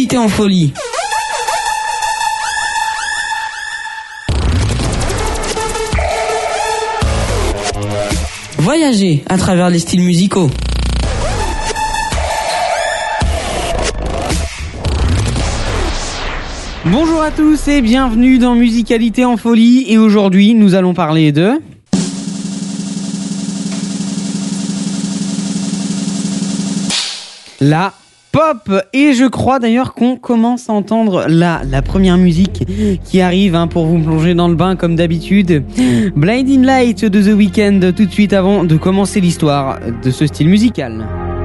Musicalité en folie. Voyager à travers les styles musicaux. Bonjour à tous et bienvenue dans Musicalité en folie. Et aujourd'hui, nous allons parler de... la pop. Et je crois d'ailleurs qu'on commence à entendre la première musique qui arrive pour vous plonger dans le bain comme d'habitude. Blinding Light de The Weeknd tout de suite avant de commencer l'histoire de ce style musical.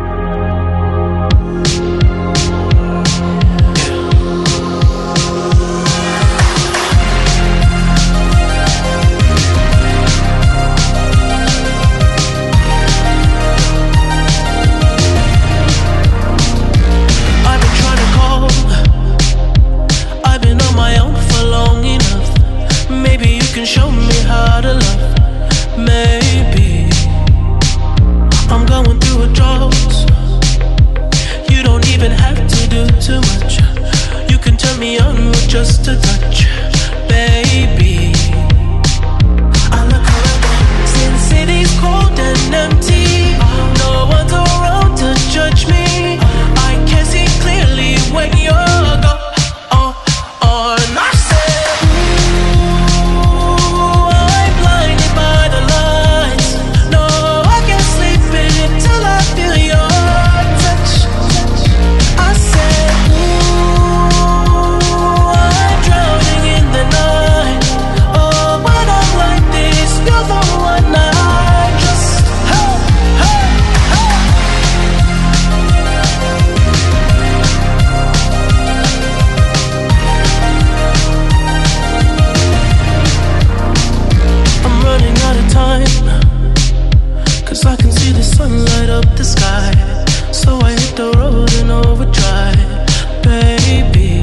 Show me how to love. Maybe I'm going through a drought. You don't even have to do too much. You can turn me on with just a touch, baby. I look around since city's cold and empty. No one's around to judge me. I can see clearly when you're gone. And I said, I can see the sun light up the sky, so I hit the road in overdrive, baby.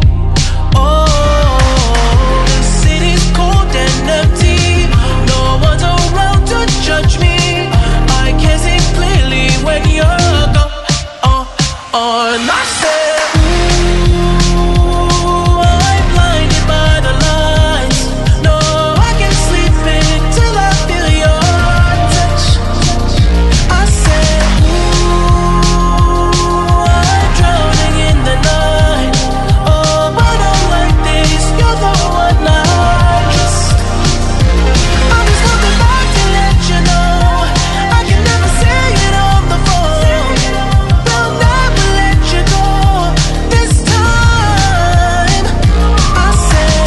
Oh, the city's cold and empty. No one's around to judge me. I can see clearly when you're gone. And I said, ooh, I'm blinded by the lights. No, I can't sleep until I feel your touch. I said, ooh, I'm drowning in the night. Oh, but I'm like this, you're the one I trust. I'm just coming back to let you know I can never say it on the phone. They'll never let you go this time. I said,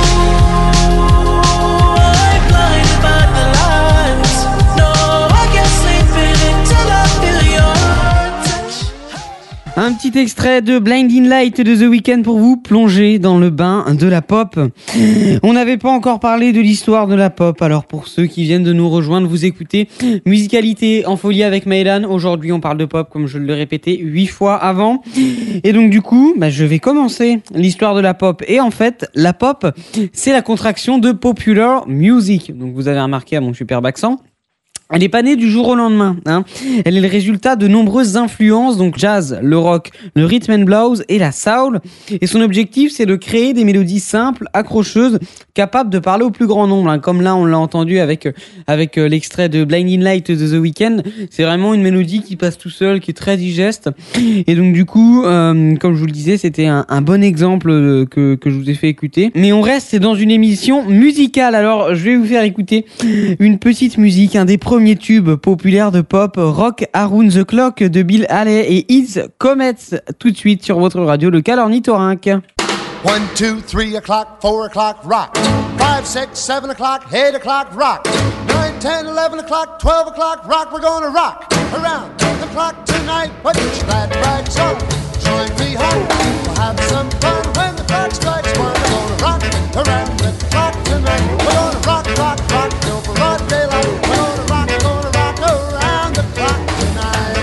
ooh, I'm blinded by the lights. No, I can't sleep until I feel your touch. Un petit extrait de Blinding Light de The Weeknd pour vous plonger dans le bain de la pop. On n'avait pas encore parlé de l'histoire de la pop, alors pour ceux qui viennent de nous rejoindre, vous écoutez Musicalité en folie avec Maëlan. Aujourd'hui on parle de pop comme je le répétais 8 fois avant. Et donc du coup, je vais commencer l'histoire de la pop. Et en fait, la pop, c'est la contraction de Popular Music. Donc vous avez remarqué à mon superbe accent. Elle n'est pas née du jour au lendemain, Elle est le résultat de nombreuses influences, donc jazz, le rock, le rhythm and blues et la soul. Et son objectif, c'est de créer des mélodies simples, accrocheuses, capables de parler au plus grand nombre. Comme là, on l'a entendu avec l'extrait de Blinding Light de The Weeknd. C'est vraiment une mélodie qui passe tout seul, qui est très digeste. Et donc du coup, comme je vous le disais, c'était un bon exemple que je vous ai fait écouter. Mais on reste dans une émission musicale. Alors, je vais vous faire écouter une petite musique, un des premiers tubes populaires de pop, Rock Around the Clock de Bill Haley et It's Comets, tout de suite sur votre radio locale ornithorynque. 1, 2, 3 o'clock, 4 o'clock, rock. 5, 6, 7 o'clock, 8 o'clock, rock. 9, 10, 11 o'clock, 12 o'clock, rock. We're gonna rock around the clock tonight. Put your glad rags on, join me home. We'll have some fun when the clock strikes 1. We're gonna rock around the clock tonight. We're gonna rock, rock, rock till broad daylight. We're gonna rock around the clock tonight.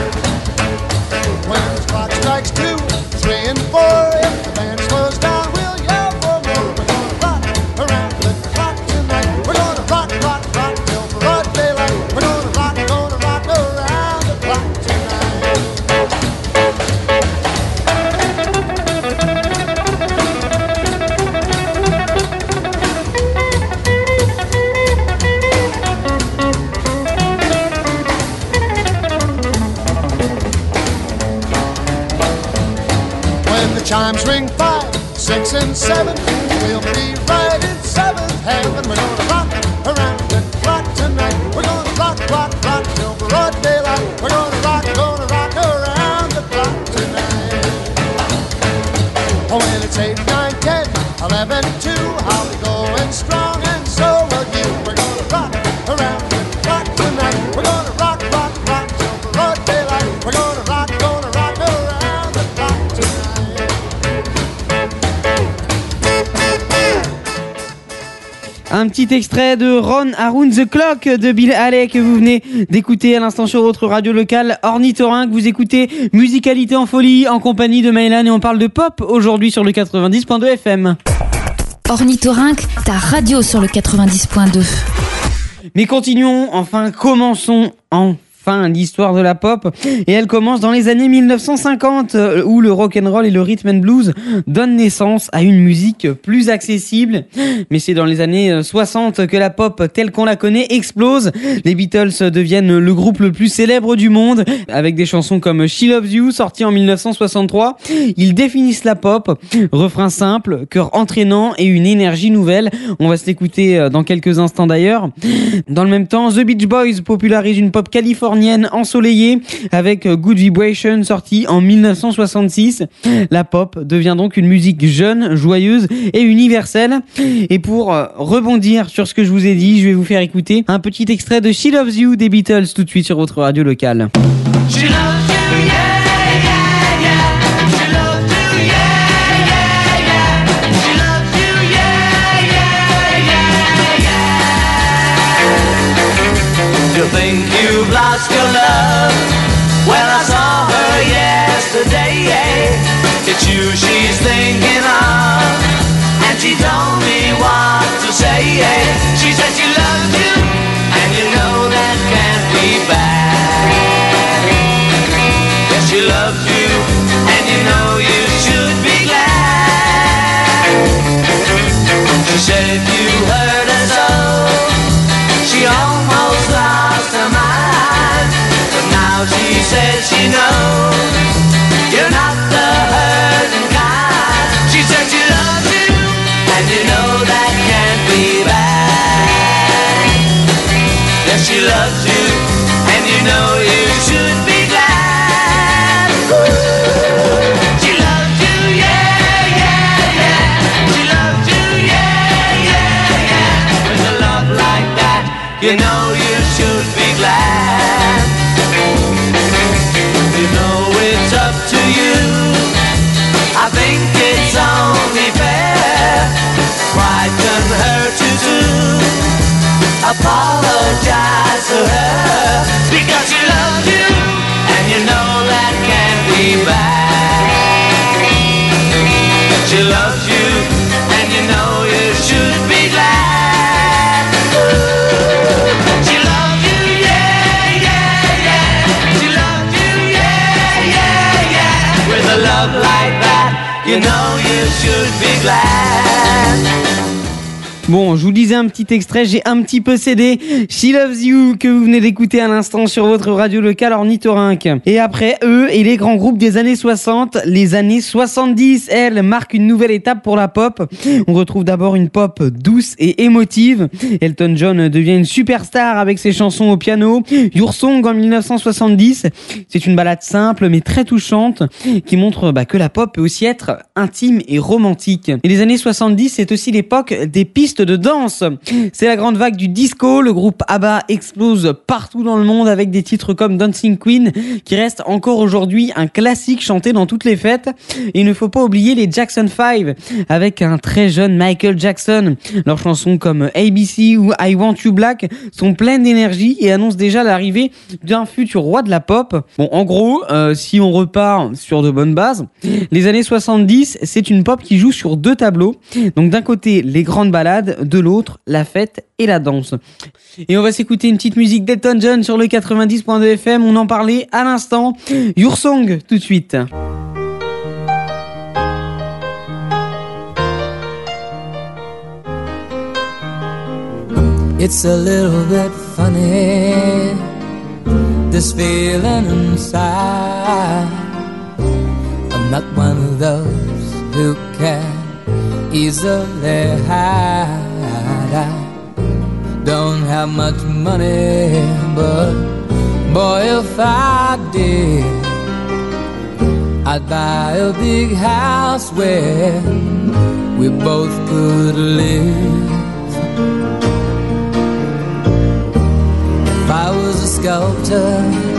When the clock strikes 2, 3 and 4, if the band slows down, we'll yell for more. We're gonna rock around the clock tonight. We're gonna rock, rock, rock till broad daylight. We're gonna rock around the clock tonight. chimes ring 5, 6, and 7. We'll be right in seventh heaven. We're gonna rock around the clock tonight. We're gonna rock, rock, rock till broad daylight. We're gonna rock around the clock tonight. Oh, when it's 8, 9, 10, 11, 2, I'll be going strong, and so will you. We're gonna rock around the clock tonight. We're gonna rock, rock, rock till broad daylight. We're gonna rock around the clock tonight. Un petit extrait de Run Around the Clock de Bill Haley que vous venez d'écouter à l'instant sur votre radio locale Ornithorynque. Vous écoutez Musicalité en folie en compagnie de Maëlan et on parle de pop aujourd'hui sur le 90.2 FM. Ornithorynque, ta radio sur le 90.2. Mais continuons, commençons l'histoire de la pop, et elle commence dans les années 1950 où le rock'n'roll et le rhythm and blues donnent naissance à une musique plus accessible. Mais c'est dans les années 60 que la pop telle qu'on la connaît explose. Les Beatles deviennent le groupe le plus célèbre du monde avec des chansons comme She Loves You sortie en 1963. Ils définissent la pop, refrain simple, chœur entraînant et une énergie nouvelle. On va se l'écouter dans quelques instants d'ailleurs. Dans le même temps, The Beach Boys popularise une pop californienne ensoleillée avec Good Vibration sorti en 1966. La pop devient donc une musique jeune, joyeuse et universelle. Et pour rebondir sur ce que je vous ai dit, je vais vous faire écouter un petit extrait de She Loves You des Beatles tout de suite sur votre radio locale. She loves you, yeah, yeah, yeah. She loves you, yeah, yeah, yeah. She loves you, yeah, yeah, yeah, yeah. You think you've lost your love? Well, I saw her yesterday, yeah. It's you she's thinking of, and she told me what to say, yeah. She said she loves you, and you know that can't be bad. Yes, she loves you, and you know you should be glad. She said you hurt her so, she almost lost her mind. But now she says she knows you're not the hurting kind. She said she loves you, and you know that can't be bad. Yes, she loves you, and you know you should be glad. She loves you, yeah, yeah, yeah. She loves you, yeah, yeah, yeah. With a love like that, you know you should be glad. You know it's up to you. I think it's only fair. Pride can hurt you too. Apologize to her because she loves you, and you know that can't be bad. She loves you, and you know you should be glad. She loves you, yeah, yeah, yeah. She loves you, yeah, yeah, yeah. With a love like that, you know you should be glad. Bon, je vous disais un petit extrait, j'ai un petit peu cédé. She Loves You, que vous venez d'écouter à l'instant sur votre radio locale Ornithorynque. Et après, eux et les grands groupes des années 60, les années 70, elles, marquent une nouvelle étape pour la pop. On retrouve d'abord une pop douce et émotive. Elton John devient une superstar avec ses chansons au piano. Your Song en 1970, c'est une ballade simple mais très touchante qui montre que la pop peut aussi être intime et romantique. Et les années 70, c'est aussi l'époque des pistes de danse. C'est la grande vague du disco. Le groupe ABBA explose partout dans le monde avec des titres comme Dancing Queen qui reste encore aujourd'hui un classique chanté dans toutes les fêtes. Et il ne faut pas oublier les Jackson 5 avec un très jeune Michael Jackson. Leurs chansons comme ABC ou I Want You Black sont pleines d'énergie et annoncent déjà l'arrivée d'un futur roi de la pop. Bon, en gros, si on repart sur de bonnes bases, les années 70, c'est une pop qui joue sur deux tableaux. Donc d'un côté, les grandes ballades, de l'autre, la fête et la danse. Et on va s'écouter une petite musique d'Elton John sur le 90.2 FM. On en parlait à l'instant. Your Song, tout de suite. It's a little bit funny, this feeling inside. I'm not one of those who can easily hide. I don't have much money, but boy, if I did, I'd buy a big house where we both could live. If I was a sculptor,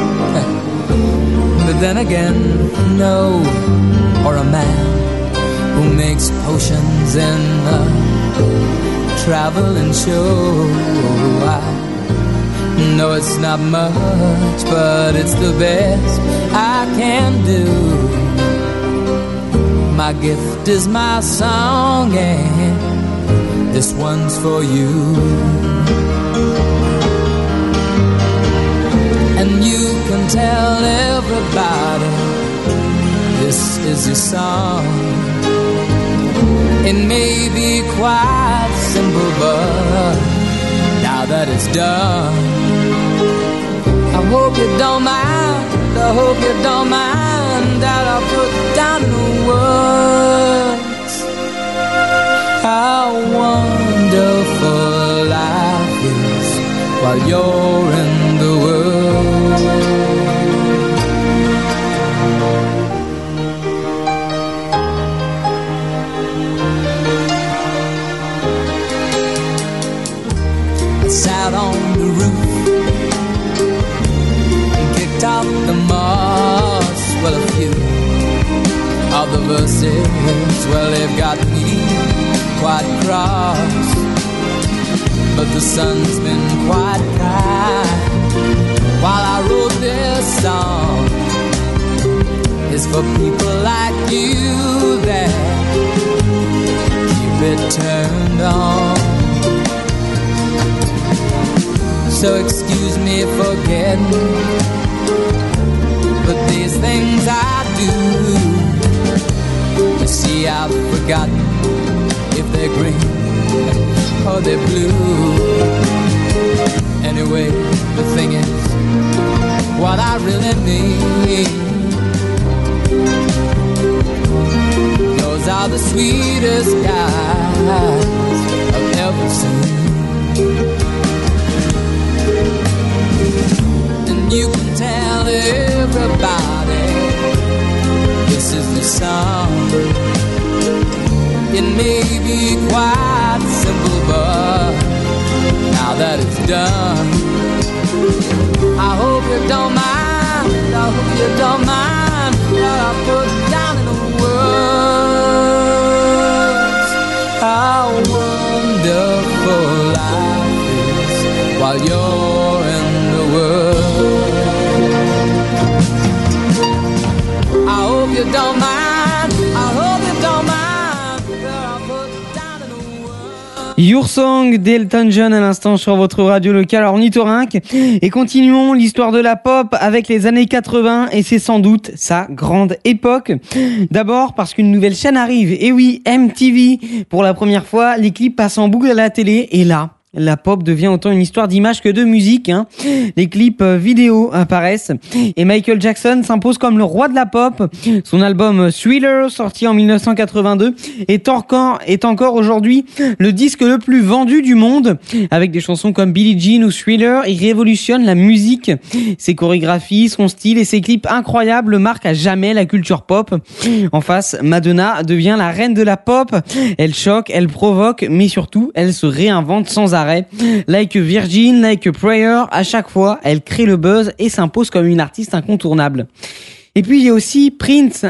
but then again, no, or a man who makes potions in a traveling show. I know it's not much, but it's the best I can do. My gift is my song, and this one's for you. And you can tell everybody this is your song. It may be quite simple, but now that it's done, I hope you don't mind, I hope you don't mind that I put down in words how wonderful life is while you're in the world. I sat on the roof and kicked out the moss. Well, a few of the verses, well, they've got me quite cross, but the sun's been quite kind while I wrote this song. It's for people like you that keep it turned on. So excuse me for getting, but these things I do, you see, I've forgotten if they're green or they're blue. Anyway, the thing is, what I really need, those are the sweetest guys I've ever seen. And you can tell everybody this is the song. It may be quite simple, but now that it's done, I hope you don't mind, I hope you don't mind that I put down in the words how wonderful life is while you're in the world. I hope you don't mind, I hope you don't mind. Your Song d'Elton John à l'instant sur votre radio locale ornithorynque. Et continuons l'histoire de la pop avec les années 80 et c'est sans doute sa grande époque. D'abord parce qu'une nouvelle chaîne arrive. Et oui, MTV. Pour la première fois, les clips passent en boucle à la télé et là, la pop devient autant une histoire d'image que de musique. Les clips vidéo apparaissent et Michael Jackson s'impose comme le roi de la pop. Son album Thriller, sorti en 1982, est encore aujourd'hui le disque le plus vendu du monde. Avec des chansons comme Billie Jean ou Thriller, il révolutionne la musique. Ses chorégraphies, son style et ses clips incroyables marquent à jamais la culture pop. En face, Madonna devient la reine de la pop. Elle choque, elle provoque, mais surtout, elle se réinvente sans arrêt. Like Virgin, Like Prayer, à chaque fois, elle crée le buzz et s'impose comme une artiste incontournable. Et puis il y a aussi Prince,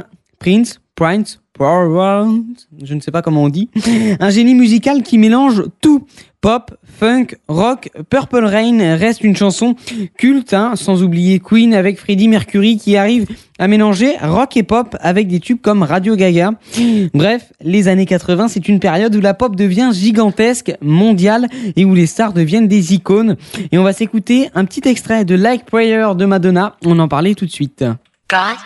je ne sais pas comment on dit, un génie musical qui mélange tout. Pop, funk, rock, Purple Rain reste une chanson culte, sans oublier Queen avec Freddie Mercury qui arrive à mélanger rock et pop avec des tubes comme Radio Gaga. Bref, les années 80, c'est une période où la pop devient gigantesque, mondiale et où les stars deviennent des icônes. Et on va s'écouter un petit extrait de Like Prayer de Madonna, on en parlait tout de suite. God?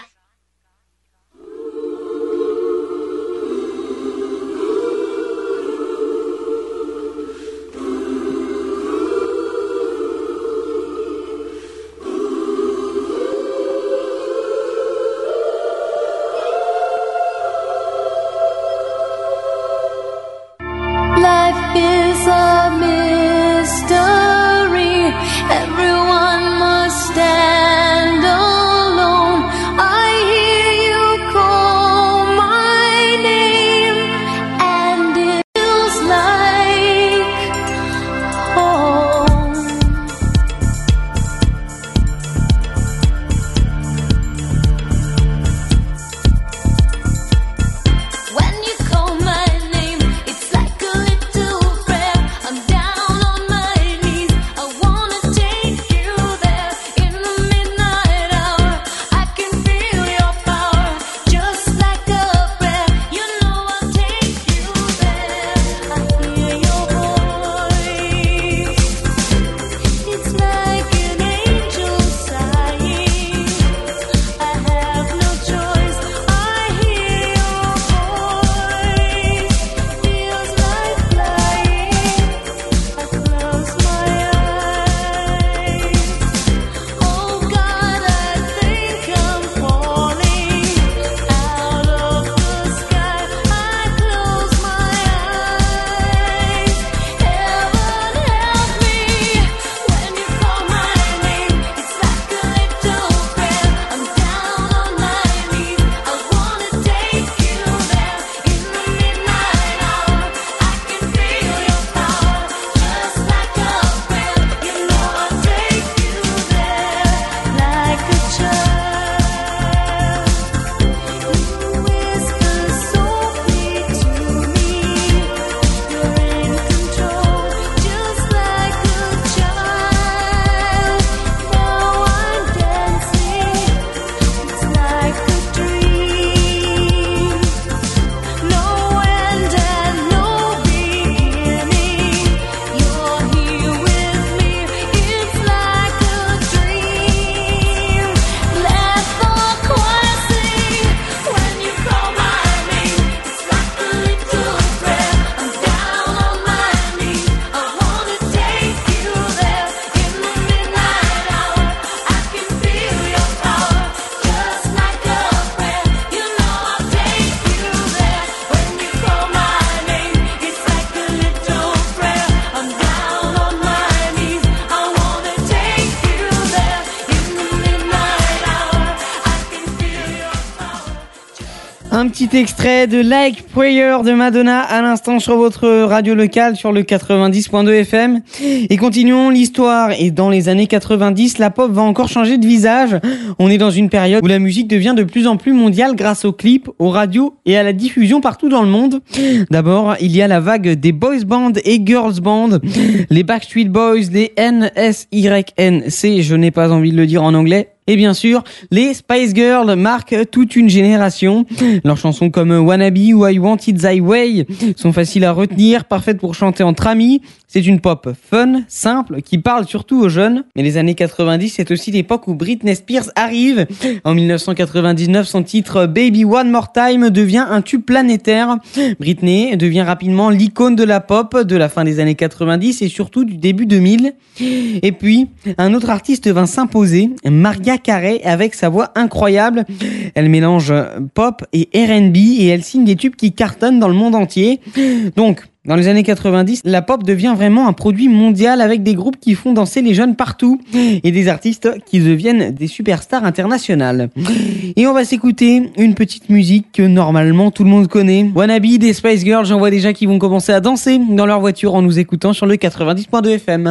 Un petit extrait de Like Prayer de Madonna à l'instant sur votre radio locale sur le 90.2 FM. Et continuons l'histoire. Et dans les années 90, la pop va encore changer de visage. On est dans une période où la musique devient de plus en plus mondiale grâce aux clips, aux radios et à la diffusion partout dans le monde. D'abord, il y a la vague des boys band et girls band. Les Backstreet Boys, les NSYNC, je n'ai pas envie de le dire en anglais. Et bien sûr, les Spice Girls marquent toute une génération. Leurs chansons comme Wannabe ou I Want It Thy Way sont faciles à retenir, parfaites pour chanter entre amis. C'est une pop fun, simple, qui parle surtout aux jeunes. Mais les années 90, c'est aussi l'époque où Britney Spears arrive. En 1999, son titre Baby One More Time devient un tube planétaire. Britney devient rapidement l'icône de la pop de la fin des années 90 et surtout du début 2000. Et puis, un autre artiste vint s'imposer, Mariah Carey, avec sa voix incroyable. Elle mélange pop et R&B et elle signe des tubes qui cartonnent dans le monde entier. Donc, dans les années 90, la pop devient vraiment un produit mondial avec des groupes qui font danser les jeunes partout et des artistes qui deviennent des superstars internationales. Et on va s'écouter une petite musique que normalement tout le monde connaît. Wannabe des Spice Girls, j'en vois déjà qui vont commencer à danser dans leur voiture en nous écoutant sur le 90.2 FM.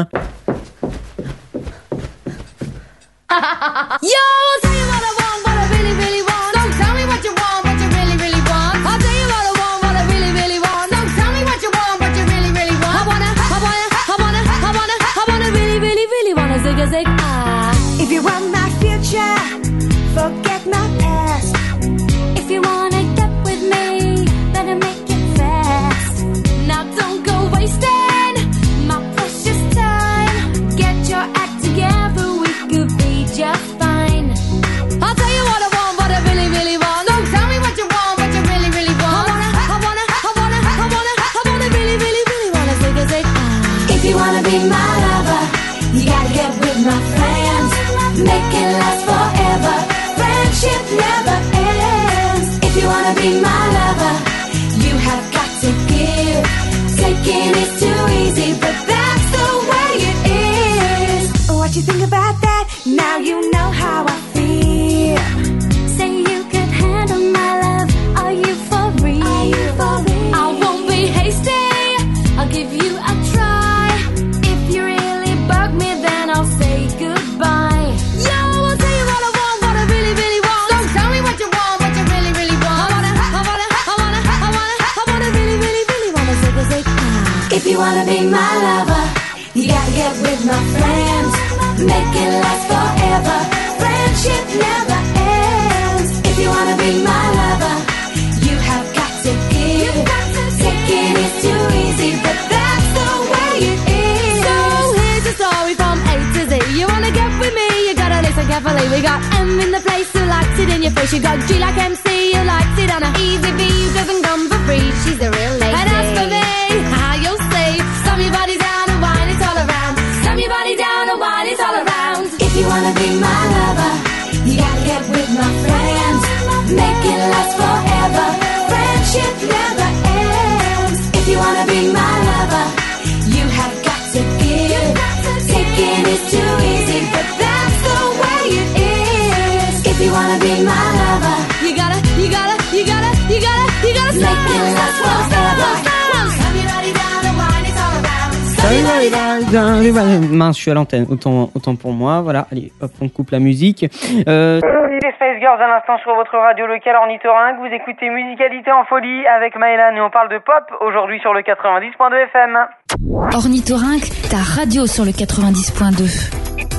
Yo, I'll tell you what I want, what I really, really want. Don't tell me what you want, what you really, really want. I'll tell you what I want, what I really, really want. Don't tell me what you want, what you really, really want. I wanna really, really, really wanna zig a zig. If you want my future, forget my past. If you wanna get with me, better make it fast. Now don't go wasting my precious time. Get your act together, we could be just fine. I'll tell you what I want, what I really, really want. Don't tell me what you want, what you really, really want. I wanna really, really, really wanna zig a zig. If you wanna be my lover, you gotta get with my friends. Make it last forever. Friendship never ends. If you wanna be my lover, you have got to give. Taking is too easy, but that's the way it is. What you think about that? Now you know how I feel. Say you could handle my love. Are you for real? I won't be hasty. I'll give you a try. If you really bug me, then I'll say goodbye. Yo, I'll tell you what I want, what I really, really want. Don't tell me what you want, what you really, really want. I wanna really, really, really wanna zig a zig. If you wanna be my lover, you gotta get with my friends. Make it last forever. Friendship never ends. If you wanna be my lover, you have got to give. Taking is too easy, but that's the way it is. So here's the story from A to Z. You wanna get with me, you gotta listen carefully. We got M in the place who likes it in your face. You got G like MC who likes it on a easy V who doesn't come for free. She's a real lady. And as for me, how you'll see, slam your body down and whine it all around. Slam your body down and whine it all around. If you wanna be my lover, you gotta get with my friends. Make it last forever. Friendship never ends. If you wanna be my lover, you have got to give. Taking is too easy, but that's the way it is. If you wanna be my lover, You gotta make it last forever. Slam your body down and whine it all around. Mince, je suis à l'antenne, autant pour moi. Voilà, allez, hop, on coupe la musique. Les Spice Girls à l'instant sur votre radio locale ornithorynque. Vous écoutez Musicalité en folie avec Maëlan et on parle de pop aujourd'hui sur le 90.2 FM. Ornithorynque, ta radio sur le 90.2.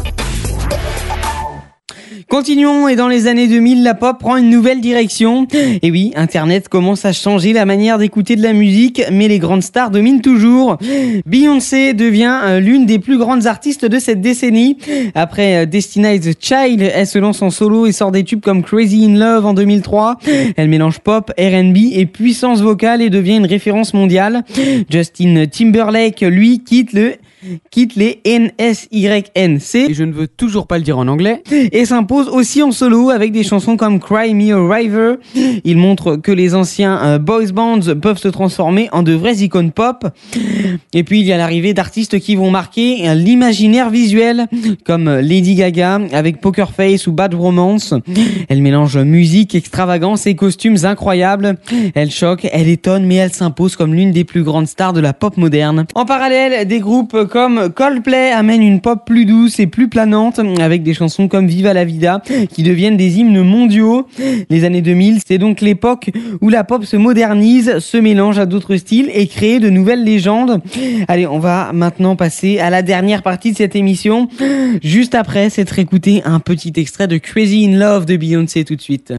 Continuons, et dans les années 2000, la pop prend une nouvelle direction. Et oui, Internet commence à changer la manière d'écouter de la musique, mais les grandes stars dominent toujours. Beyoncé devient l'une des plus grandes artistes de cette décennie. Après Destiny's Child, elle se lance en solo et sort des tubes comme Crazy in Love en 2003. Elle mélange pop, R&B et puissance vocale et devient une référence mondiale. Justin Timberlake, lui, quitte le quitte les NSYNC, et je ne veux toujours pas le dire en anglais, et s'impose aussi en solo avec des chansons comme Cry Me a River. Il montre que les anciens boys bands peuvent se transformer en de vraies icônes pop. Et puis il y a l'arrivée d'artistes qui vont marquer l'imaginaire visuel, comme Lady Gaga avec Poker Face ou Bad Romance. Elle mélange musique, extravagance et costumes incroyables. Elle choque, elle étonne, mais elle s'impose comme l'une des plus grandes stars de la pop moderne. En parallèle, des groupes comme Coldplay amènent une pop plus douce et plus planante, avec des chansons comme Viva la Vida qui deviennent des hymnes mondiaux. Les années 2000, c'est donc l'époque où la pop se modernise, se mélange à d'autres styles et crée de nouvelles légendes. Allez, on va maintenant passer à la dernière partie de cette émission. Juste après s'être écouté un petit extrait de Crazy in Love de Beyoncé tout de suite.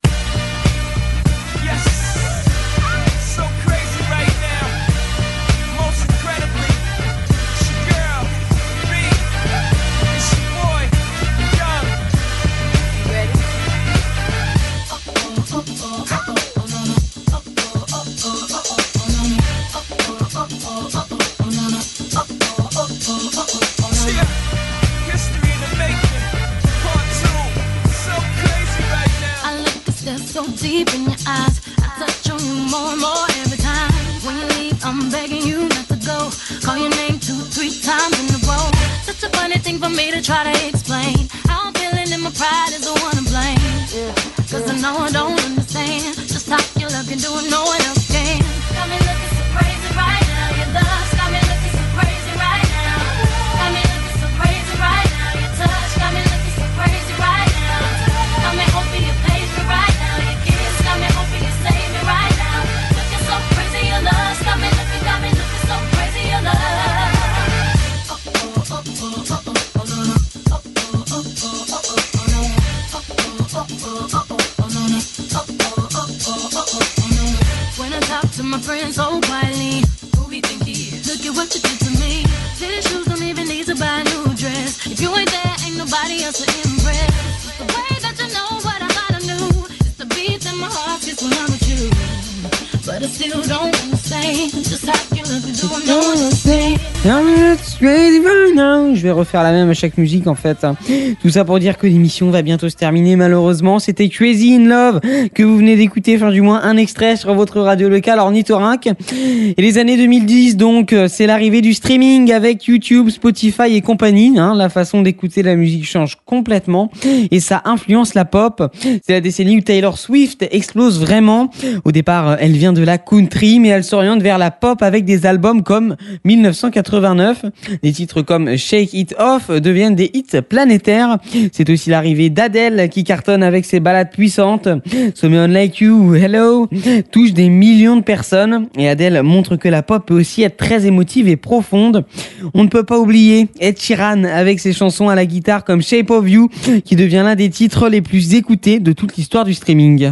Deep in your eyes, I touch on you more and more every time. When you leave, I'm begging you not to go. Call your name 2-3 times in a row. Such a funny thing for me to try to explain. How I'm feeling and my pride is the one to blame. Cause I know I don't understand just how your love can do it, no one else can. Got me looking so crazy right now. Your love's got me looking so crazy right now. Got me looking so crazy right now. Your touch got me looking so crazy right now. Got me hoping you page me right now. Got me hoping you save me right now. Looking so crazy, your love. Got me looking so crazy, your love. When I talk to my friends so quietly, who we think he is? Look at what you did to me. City shoes don't even need to buy a new dress. If you ain't there, ain't nobody else to impress. It's the way that you know what I thought I knew. It's the beat in my heart gets when I'm with you. But I still don't understand just how you look and do it, no one understand. Je vais refaire la même à chaque musique en fait. Tout ça pour dire que l'émission va bientôt se terminer malheureusement. C'était Crazy in Love que vous venez d'écouter, enfin du moins un extrait sur votre radio locale ornithorynque. Et les années 2010 donc, c'est l'arrivée du streaming avec YouTube, Spotify et compagnie. La façon d'écouter la musique change complètement et ça influence la pop. C'est la décennie où Taylor Swift explose vraiment. Au départ, elle vient de la country mais elle s'oriente vers la pop avec des albums comme 1989. Des titres comme Shake It Off deviennent des hits planétaires. C'est aussi l'arrivée d'Adele qui cartonne avec ses ballades puissantes. Someone Like You ou Hello touche des millions de personnes et Adele montre que la pop peut aussi être très émotive et profonde. On ne peut pas oublier Ed Sheeran avec ses chansons à la guitare comme Shape of You qui devient l'un des titres les plus écoutés de toute l'histoire du streaming.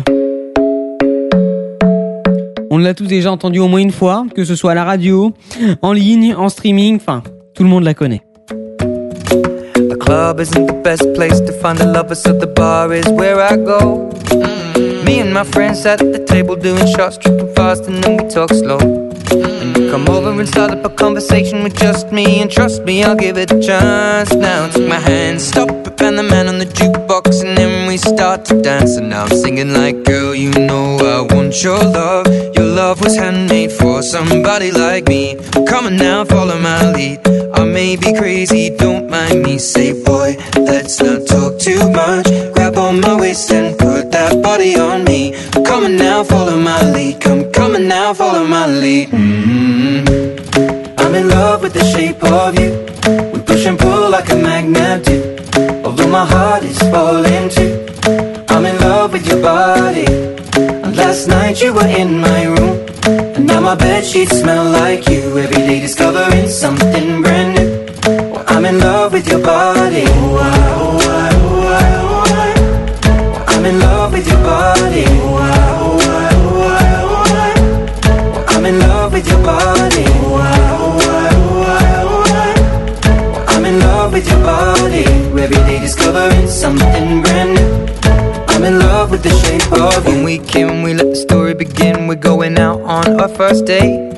On l'a tous déjà entendu au moins une fois, que ce soit à la radio, en ligne, en streaming, enfin, tout le monde la connaît. The club isn't the best place to find the lovers, so the bar is where I go. Me and my friends sat at the table doing shots, tripping fast, and then we talk slow. And you come over and start up a conversation with just me, and trust me, I'll give it a chance. Now take my hand, stop it, and the man on the jukebox, and then we start to dance. And now I'm singing like, girl, you know I want your love. Your love was handmade for somebody like me. Come on now, follow my lead. I may be crazy, don't mind me. Say, boy, let's not talk too much. Grab on my waist and put that body on me. Come on now, follow my lead. Come on now, follow my lead. I'm in love with the shape of you. We push and pull like a magnet do. Although my heart is falling too. I'm in love with your body. And last night you were in my room. And now my bedsheets smell like you. Every day discovering something brand new. Well, I'm in love with your body. Oh, I, oh, I, oh, I, oh, I. Well, I'm in love with your body. Oh, I, oh, I, oh, I, oh, I. Well, I'm in love with your body. Oh, I, oh, I, oh, I, oh, I. Well, I'm in love with your body. Every day discovering something brand new. I'm in love with the shape of you. When we came, we let the story begin. We're going out on our first date.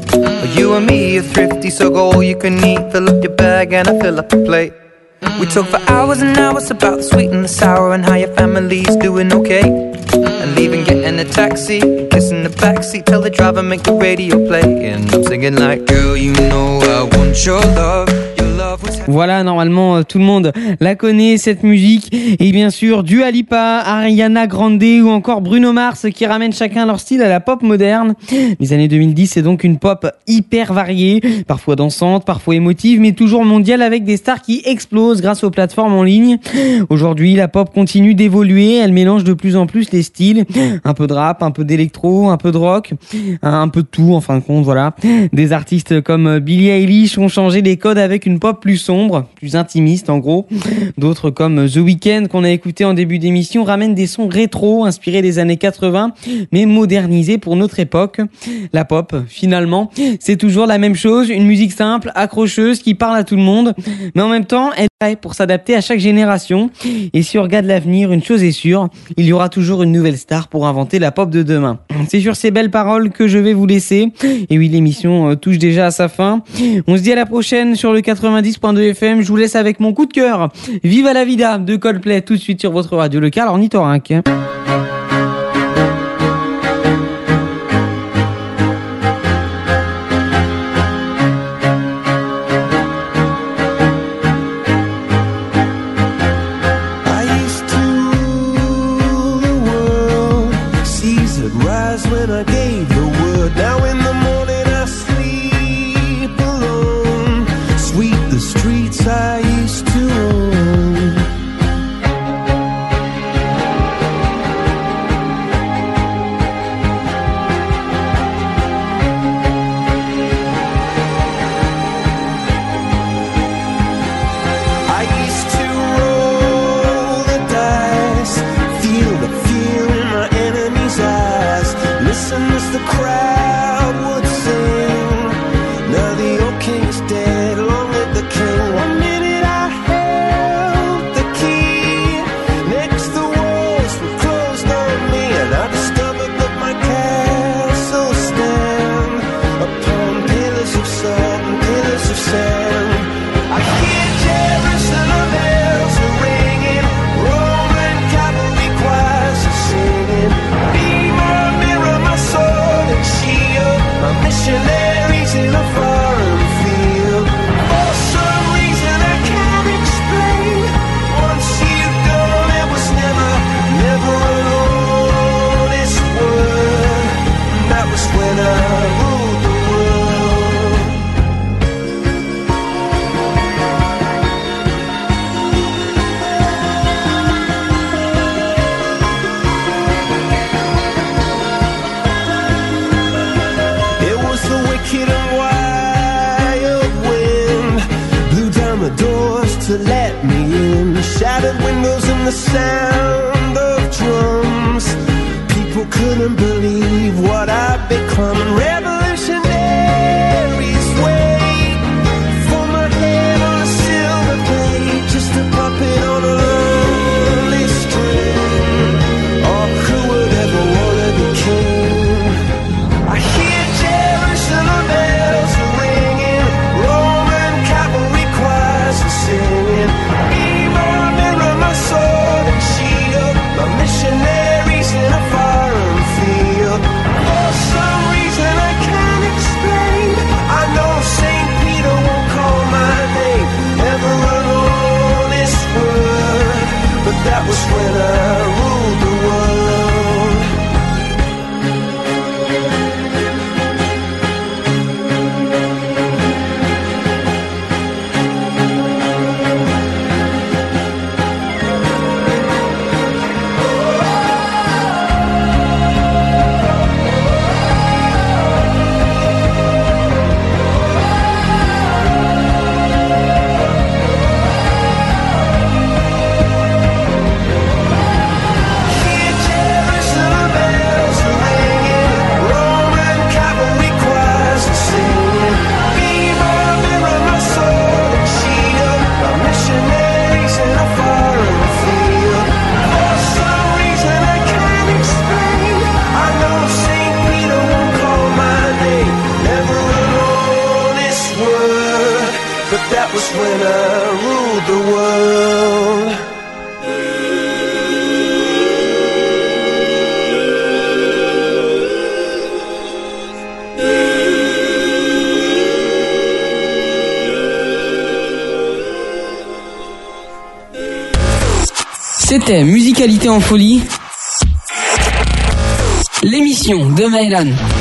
You and me are thrifty, so go all you can eat. Fill up your bag and I fill up the plate. We talk for hours and hours about the sweet and the sour and how your family's doing okay. And leaving, getting a taxi, kissing the backseat, tell the driver make the radio play. And I'm singing like, girl, you know I want your love. Voilà, normalement tout le monde la connaît cette musique, et bien sûr Dua Lipa, Ariana Grande ou encore Bruno Mars qui ramènent chacun leur style à la pop moderne. Les années 2010, c'est donc une pop hyper variée, parfois dansante, parfois émotive, mais toujours mondiale avec des stars qui explosent grâce aux plateformes en ligne. Aujourd'hui, la pop continue d'évoluer, elle mélange de plus en plus les styles, un peu de rap, un peu d'électro, un peu de rock, un peu de tout en fin de compte, voilà. Des artistes comme Billie Eilish ont changé les codes avec une pop plus sombre, plus intimiste en gros. D'autres comme The Weeknd qu'on a écouté en début d'émission ramènent des sons rétro inspirés des années 80 mais modernisés pour notre époque. La pop, finalement, c'est toujours la même chose, une musique simple, accrocheuse qui parle à tout le monde, mais en même temps elle est prête pour s'adapter à chaque génération. Et si on regarde l'avenir, une chose est sûre, il y aura toujours une nouvelle star pour inventer la pop de demain. C'est sur ces belles paroles que je vais vous laisser. Et oui, l'émission touche déjà à sa fin. On se dit à la prochaine sur le 90.2 FM. Je vous laisse avec mon coup de cœur. Viva la vida de Coldplay tout de suite sur votre radio locale ornithorynque. to let me in. Shattered windows and the sound of drums. People couldn't believe what I'd become. Revolutionaries wait for my head on a silver plate, just a puppet on a lonely string. Oh, who would ever wanna be king? I hear Jerusalem bells are ringing, Roman cavalry choirs are singing. Be my mirror, my sword and shield, my missionaries in a foreign field. That was when I ruled the world. C'était Musicalité en folie, l'émission de Maëlan.